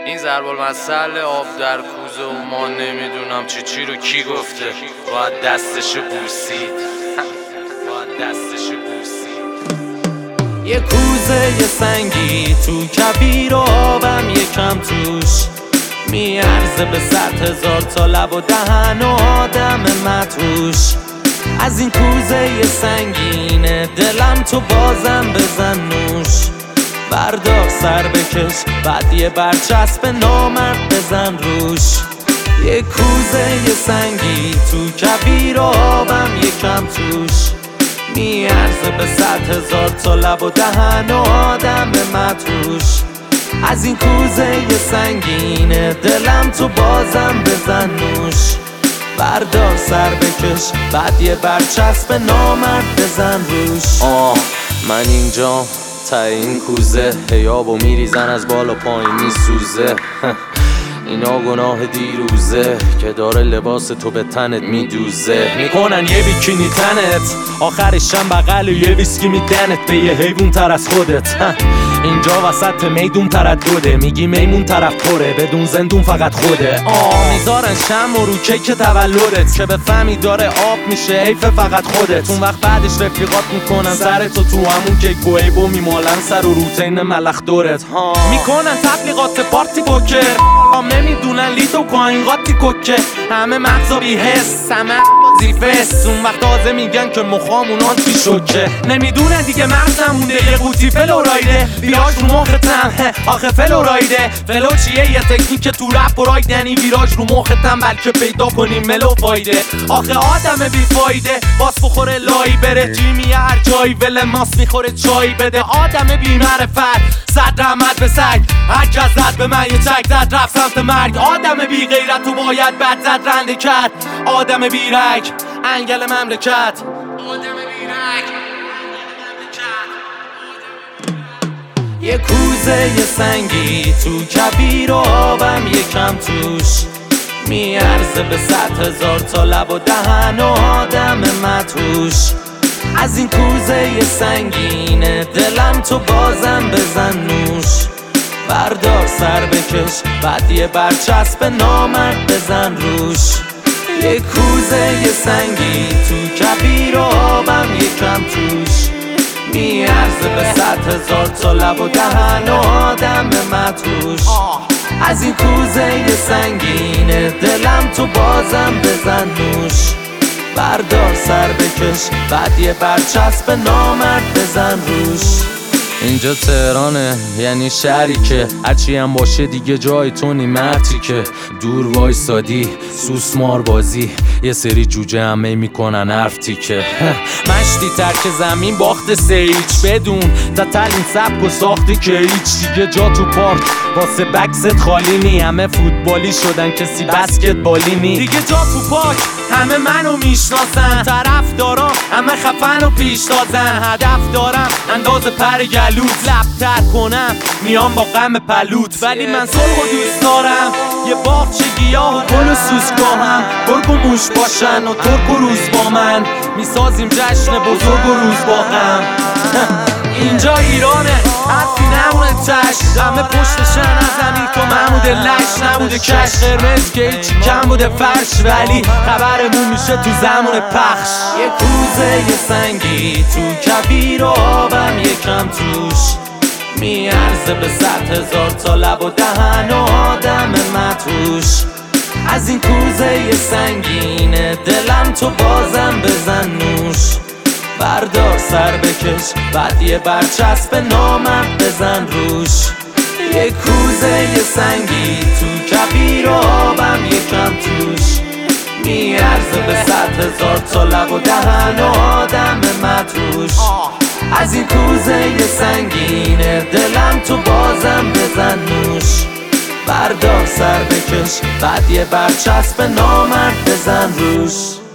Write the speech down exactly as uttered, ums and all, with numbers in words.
این ضرب المثل آب در کوزه و ما نمیدونم چی چی رو کی گفته. باید دستشو بوسید، باید دستشو بوسید. یه کوزه یه سنگی تو کبیر و آبم یکم توش میارزه به صد هزار تا لب و دهن و آدم متوش. از این کوزه یه سنگینه دلم تو بازم بزن نوش. بردار سر بکش بعد یه برچسب نامرد بزن روش. یه کوزه یه سنگی تو کبیر و آبم یکم توش میارزه به صد هزار تا لب و دهن و آدم متوش. از این کوزه یه سنگینه دلم تو بازم بزن نوش. بردار سر بکش بعد یه برچسب نامرد بزن روش. آه من اینجا تا این کوزه هیابو میریزن از بالا پایین میسوزه. اینا گناه دیروزه که داره لباس تو به تنت میدوزه. میکنن یه بیکینی تنت آخرشم بغل یه ویسکی میدنت به یه حیوون تر از خودت. اینجا وسط میدون تردده میگی میمون طرف پره بدون زندون فقط خوده. آه میذارن شم و رو کیک تولدت که بفهمی داره آب میشه حیف فقط خودت. اون وقت بعدش رفیقات میکنن سرتو تو همون کیک و عیبو میمالن سر و روتین ملخ دورت. میکنن تبلیغات پارتی بوکر نمیدونن لیتو کاین قاطی کوکه. همه مغزا بی حس همه زیفست. اون وقت تازه میگن که مخامون آنتی شوکه. نمیدونن دیگه مغزم مونده یه قوطی فلورایده. ویراج رو مختم آخه فلورایده. فلو چیه یه تکنیک تو رپ و راید یعنی ویراج رو مختم بلکه پیدا کنیم ملو فایده. آخه آدم بی فایده باس بخوره لایی بره جیمی هر جایی ول ماس میخوره چای بده. آدم بی معرفت صد رحمت به سگ هر کس زد به من یه چک زد رفت سمت مرگ. آدم بی غیرت تو باید بد زد رنده کرد. آدم بی رگ انگل مملکت. آدم بی رگ یه کوزه یه سنگی تو کبیر و آبم یکم توش میارزه به صد هزار تا لب و دهن و آدم متوش. از این کوزه یه سنگینه دلم تو بازم بزن نوش. بردار سر بکش بعد یه برچسب نامرد بزن روش. یه کوزه یه سنگی تو کبیر و آبم یکم توش میارزه به صد هزار تا لب و دهن و آدم متوش. از این کوزه یه سنگینه دلم تو بازم بزن نوش. بردار سر بکش بعد یه برچسب نامرد بزن روش. اینجا تهرانه یعنی شهری که هرچی هم باشه دیگه جای تو نیمتی که دور وایسادی سوسمار بازی یه سری جوجه همه میکنن حرف تیکه. مشتی ترک زمین باخت سیچ بدون تا تلین سبک و ساختی که هیچ دیگه جا تو پارک واسه بکست خالی نی. همه فوتبالی شدن کسی بسکتبالی نی دیگه جا تو پارک. همه منو میشناسن طرف دارم همه خفن و پیش تازن. هدف دارم انداز پر گلوت لبتر کنم میام با غم پلوت. ولی من صلح و دوست دارم یه باغچه گیاه و گل و سوسکاهم. گرگ و موش باشن و ترک و روز با من میسازیم جشن بزرگ و روز با غم. اینجا ایرانه حرفی نمونه تش همه پشتشن از زمین تو محمود لش نبوده کش. قرمز که هیچی کم بوده فرش ولی خبرمون میشه تو زمان پخش. یه کوزه یه سنگی تو کبیر و آبم یکم توش میارزه به صد هزار تا لب و دهن و آدم متوش. از این کوزه یه سنگینه دلم تو بازم بزن نوش. بردار سر بکش بعد یه برچسب نامرد بزن روش. یه کوزه یه سنگی تو کبیر و آبم یکم توش میارزه به صد هزار تا لب و دهن و آدم متوش. از این کوزه یه سنگینه دلم تو بازم بزن نوش. بردار سر بکش بعد یه برچسب نامرد بزن روش.